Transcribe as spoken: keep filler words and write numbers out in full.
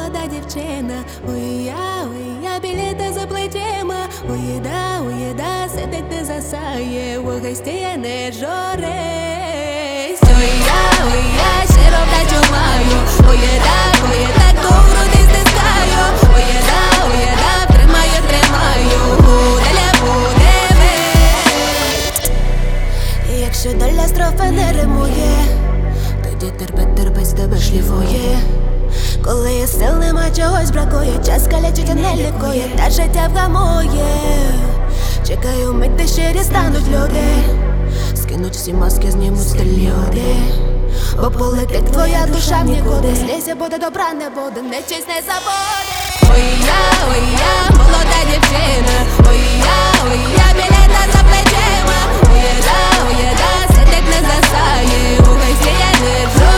молода дівчина. Ой, я, ой, я біліта за плечима. Ой, їда, ой, їда, сидить не засає, у гості я не журись. Ой, я, ой, я щиро вдачу маю. Ой, їда, ой, їда, ту груди стискаю. Ой, їда, ой, їда, тримаю, тримаю, буде ля буде весь. І якщо доля строфи не римує, тоді терпить, терпить, з тебе шліфує. Коли сил нема, чогось бракує, час калячить, а не лікує, та життя вгамує. Чекаю мить, де щирі стануть люди, скинуть всі маски, знімуть стильні оди. Бо полетить твоя душа в нікуди, злізя буде, добра не буде, нечисть не забуде. Ой, я, ой, я, молода дівчина. Ой, я, ой, я, білета за плечима. Ой, їда, ой, їда, сидить не засає, у гості я не жу.